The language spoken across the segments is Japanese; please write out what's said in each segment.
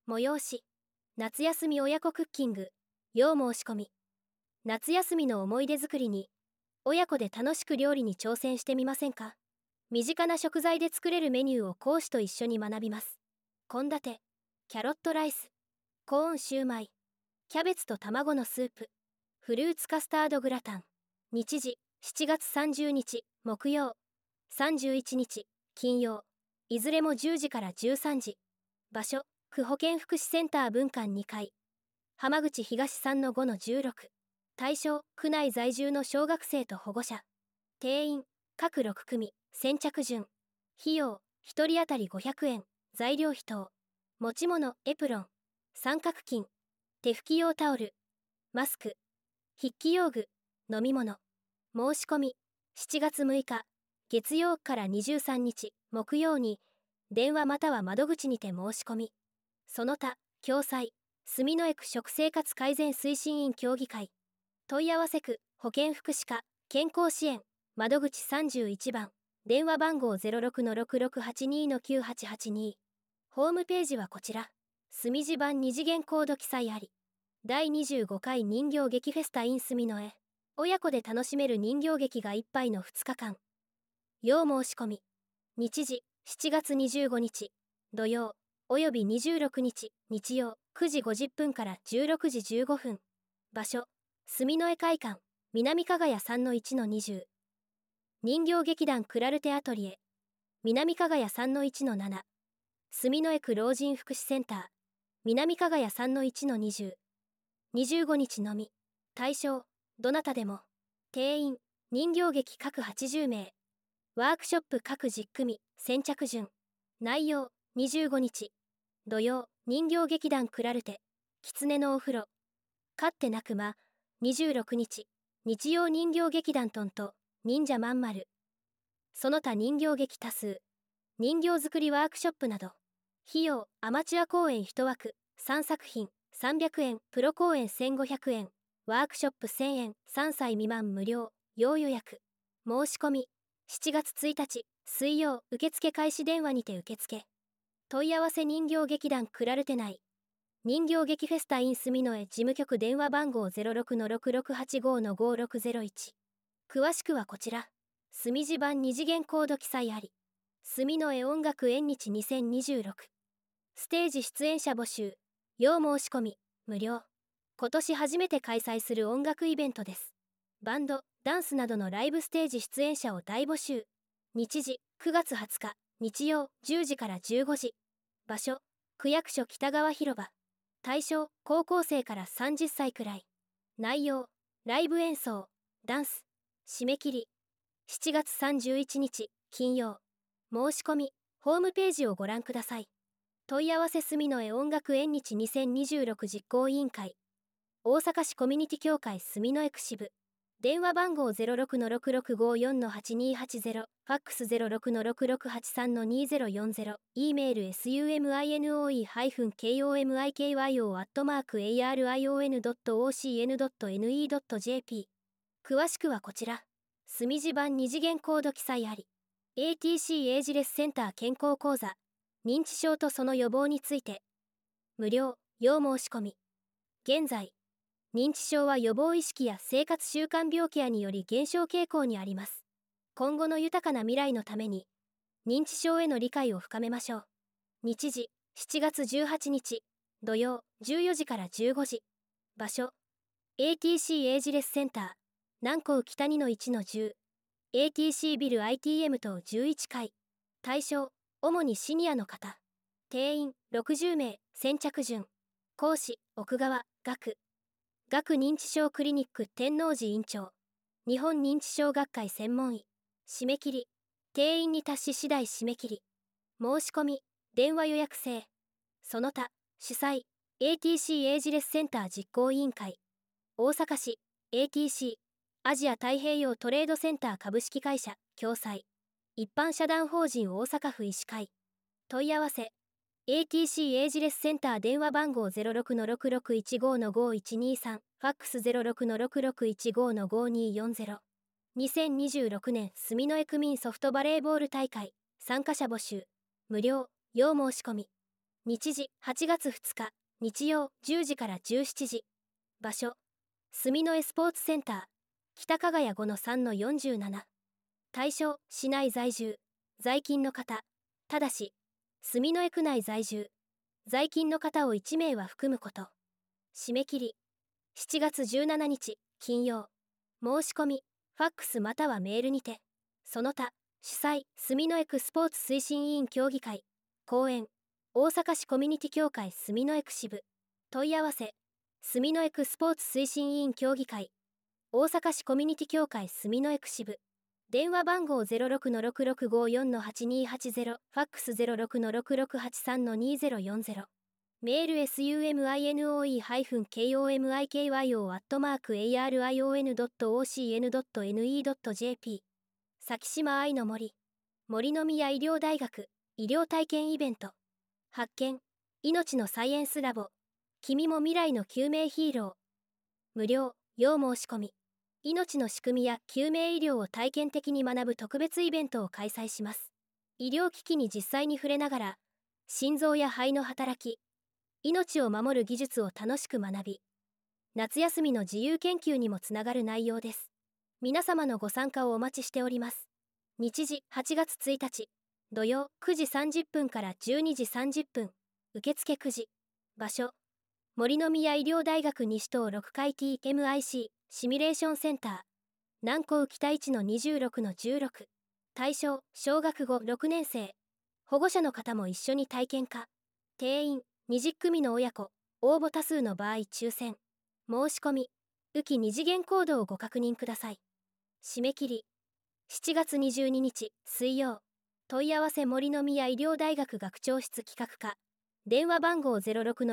催し夏休み親子クッキング要申し込み。夏休みの思い出作りに親子で楽しく料理に挑戦してみませんか？身近な食材で作れるメニューを講師と一緒に学びます。献立、キャロットライス、コーンシューマイ、キャベツと卵のスープ、フルーツカスタードグラタン。日時、7月30日木曜、31日金曜、いずれも10時から13時。場所、区保健福祉センター分館2階。浜口東3-5-16。対象、区内在住の小学生と保護者。定員、各6組、先着順。費用、1人当たり500円。材料費等。持ち物、エプロン、三角巾、手拭き用タオル、マスク、筆記用具、飲み物。申し込み、7月6日、月曜から23日、木曜に、電話または窓口にて申し込み。その他、共催、住之江区食生活改善推進員協議会。問い合わせ区、保健福祉課、健康支援、窓口31番、電話番号 06-6682-9882。ホームページはこちら。墨字版二次元コード記載あり。第25回人形劇フェスタ in 墨の絵。親子で楽しめる人形劇が一杯の2日間。要申し込み。日時、7月25日、土曜、および26日、日曜、9時50分から16時15分。場所、墨の絵会館、南加賀谷 3-1-20。人形劇団クラルテアトリエ、南加賀谷 3-1-7。住之江区老人福祉センター、南加賀谷 3-1-20。25日のみ。対象、どなたでも。定員、人形劇各80名。ワークショップ各10組、先着順。内容、25日。土曜、人形劇団クラルテ、狐のお風呂。かってなくま、26日。日曜人形劇団トント、忍者まんまる。その他人形劇多数。人形作りワークショップなど。費用、アマチュア公演1枠、3作品、300円、プロ公演1500円、ワークショップ1000円、3歳未満無料、要予約。申し込み、7月1日、水曜、受付開始電話にて受付。問い合わせ人形劇団クラルテ内。人形劇フェスタ in 墨の絵事務局電話番号 06-6685-5601。詳しくはこちら。墨字版二次元コード記載あり。墨の絵音楽縁日2026。ステージ出演者募集。要申し込み、無料。今年初めて開催する音楽イベントです。バンド、ダンスなどのライブステージ出演者を大募集。日時、9月20日、日曜、10時から15時。場所、区役所北側広場。対象、高校生から30歳くらい。内容、ライブ演奏、ダンス。締め切り、7月31日、金曜。申し込み、ホームページをご覧ください。問い合わせ墨の絵音楽縁日2026実行委員会。大阪市コミュニティ協会墨の絵区支部。電話番号 06-6654-8280。ファックス 06-6683-2040。e メール suminoe-komikyo@arion.ocn.ne.jp。詳しくはこちら。墨字版二次元コード記載あり。ATC エイジレスセンター健康講座。認知症とその予防について。無料、要申し込み。現在、認知症は予防意識や生活習慣病ケアにより減少傾向にあります。今後の豊かな未来のために、認知症への理解を深めましょう。日時、7月18日、土曜、14時から15時。場所、ATC エイジレスセンター、南港北2-1-10。ATC ビル ITM 棟11階。対象、主にシニアの方。定員、60名、先着順。講師、奥川、学認知症クリニック天王寺院長。日本認知症学会専門医。締め切り。定員に達し次第締め切り。申し込み、電話予約制。その他、主催、ATC エイジレスセンター実行委員会。大阪市、ATC、アジア太平洋トレードセンター株式会社、共催。一般社団法人大阪府医師会。問い合わせ、ATC エイジレスセンター電話番号 06-6615-5123。ファックス 06-6615-5240。2026年住之江区民ソフトバレーボール大会。参加者募集。無料、要申し込み。 日時8月2日日曜10時から17時。場所住之江スポーツセンター北加賀谷 5-3-47。対象市内在住在勤の方、ただし住之江区内在住在勤の方を1名は含むこと。締め切り7月17日金曜。申し込みファックスまたはメールにて。その他主催住之江区スポーツ推進委員協議会講演大阪市コミュニティ協会住之江区支部。問い合わせ住之江区スポーツ推進委員協議会大阪市コミュニティ協会住之江区支部。電話番号 06-6654-8280 ファックス 06-6683-2040。メール suminoe-komikyo@arion.ocn.ne.jp。 先島愛の森森の宮医療大学医療体験イベント。発見命のサイエンスラボ君も未来の救命ヒーロー。無料要申し込み。命の仕組みや救命医療を体験的に学ぶ特別イベントを開催します。医療機器に実際に触れながら心臓や肺の働き、命を守る技術を楽しく学び、夏休みの自由研究にもつながる内容です。皆様のご参加をお待ちしております。日時8月1日土曜9時30分から12時30分。受付9時。場所森の宮医療大学西棟6階 TMIC シミュレーションセンター南港北1の26の16。対象小学5、6年生。保護者の方も一緒に体験か。定員20組の親子。応募多数の場合抽選。申し込み浮き2次元コードをご確認ください。締め切り7月22日水曜。問い合わせ森の宮医療大学学長室企画課。電話番号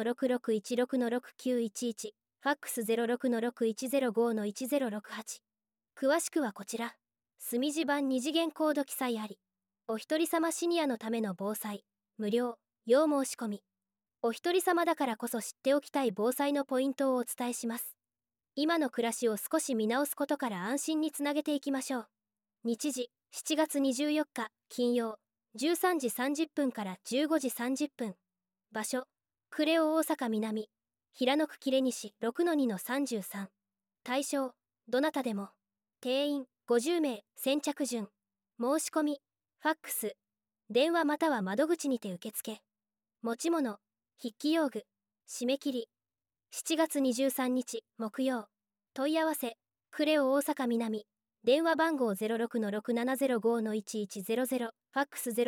06-6616-6911。ファックス 06-6105-1068。詳しくはこちら。墨字版2次元コード記載あり。お一人様シニアのための防災無料要申し込み。お一人様だからこそ知っておきたい防災のポイントをお伝えします。今の暮らしを少し見直すことから安心につなげていきましょう。日時7月24日金曜13時30分から15時30分。場所クレオ大阪南平野区切西 6-2-33。対象どなたでも。定員50名。先着順。申し込みファックス電話または窓口にて受付。持ち物筆記用具。締め切り7月23日木曜。問い合わせクレオ大阪南電話番号 06-6705-1100 ファックス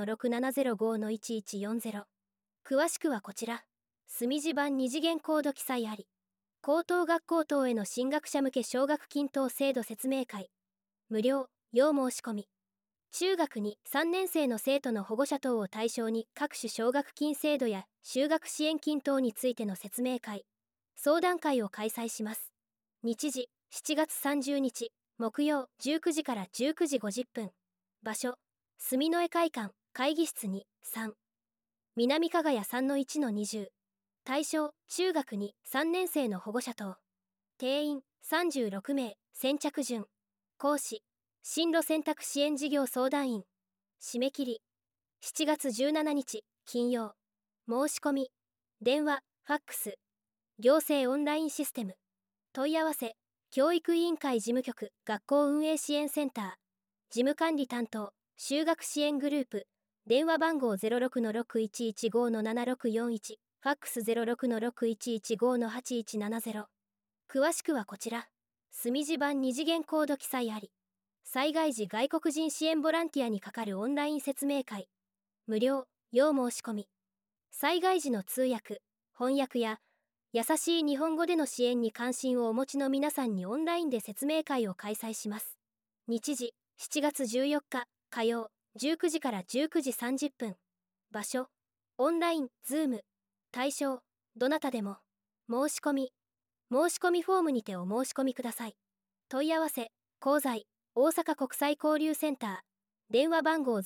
06-6705-1140。詳しくはこちら。墨字版2次元コード記載あり。高等学校等への進学者向け奨学金等制度説明会無料要申し込み。中学2、3年生の生徒の保護者等を対象に各種奨学金制度や就学支援金等についての説明会相談会を開催します。日時7月30日木曜19時から19時50分。場所住之江会館会議室2、3。南加賀谷 3-1-20。対象中学2、3年生の保護者等。定員36名。先着順。講師進路選択支援事業相談員。締め切り7月17日金曜。申し込み電話ファックス行政オンラインシステム。問い合わせ教育委員会事務局学校運営支援センター事務管理担当就学支援グループ。電話番号 06-6115-7641。ファックス 06-6115-8170。詳しくはこちら。墨字版2次元コード記載あり。災害時外国人支援ボランティアにかかるオンライン説明会無料要申し込み。災害時の通訳翻訳や優しい日本語での支援に関心をお持ちの皆さんにオンラインで説明会を開催します。日時7月14日火曜19時から19時30分。場所オンラインズーム。対象どなたでも。申し込みフォームにてお申し込みください。問い合わせ香西大阪国際交流センター電話番号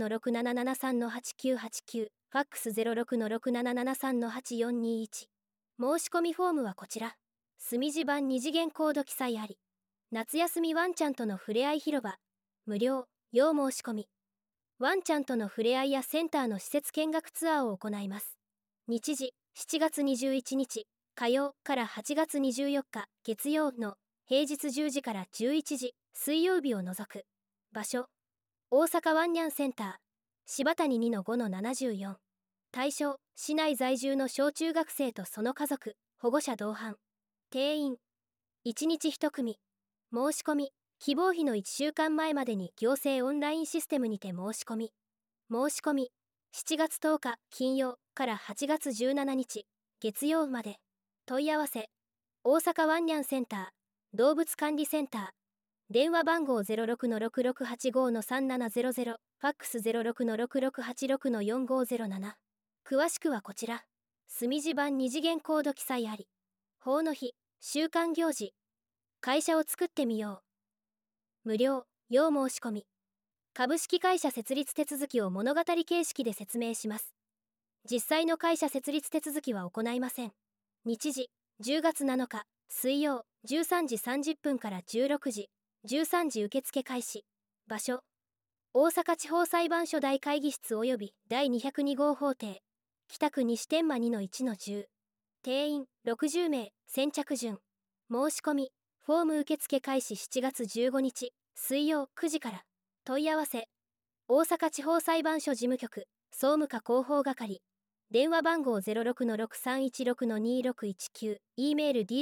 06-6773-8989。ファックス 06-6773-8421。申し込みフォームはこちら。墨字版2次元コード記載あり。夏休みワンちゃんとのふれあい広場無料要申し込み。ワンちゃんとのふれあいやセンターの施設見学ツアーを行います。 日時7月21日火曜から8月24日月曜の平日10時から11時水曜日を除く。場所大阪ワンニャンセンター柴谷2-5-74。対象市内在住の小中学生とその家族保護者同伴。定員1日1組。申し込み希望日の1週間前までに行政オンラインシステムにて申し込み7月10日金曜から8月17日月曜まで。問い合わせ大阪ワンニャンセンター動物管理センター電話番号06-6685-3700、ファックス06-6686-4507。詳しくはこちら。墨字版2次元コード記載あり。法の日週間行事会社を作ってみよう。無料要申し込み。株式会社設立手続きを物語形式で説明します。実際の会社設立手続きは行いません。日時10月7日水曜13時30分から16時13時受付開始。場所大阪地方裁判所大会議室及び第202号法廷北区西天満 2-1-10。定員60名。先着順。申し込みフォーム受付開始7月15日水曜9時から。問い合わせ大阪地方裁判所事務局総務課広報係電話番号06-6316-2619。 E メール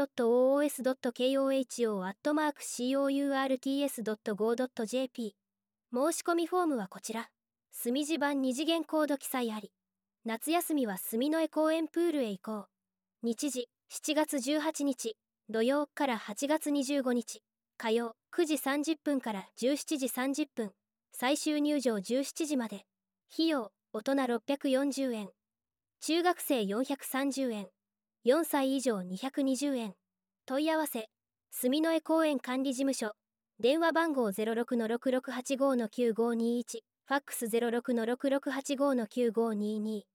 dc.oos.koho@courts.go.jp。 申し込みフォームはこちら。墨字版2次元コード記載あり。夏休みは住之江公園プールへ行こう。日時7月18日土曜から8月25日火曜9時30分から17時30分。最終入場17時まで。費用大人640円。中学生430円。4歳以上220円。問い合わせ住之江公園管理事務所電話番号06-6685-9521、ファックス06-6685-9522。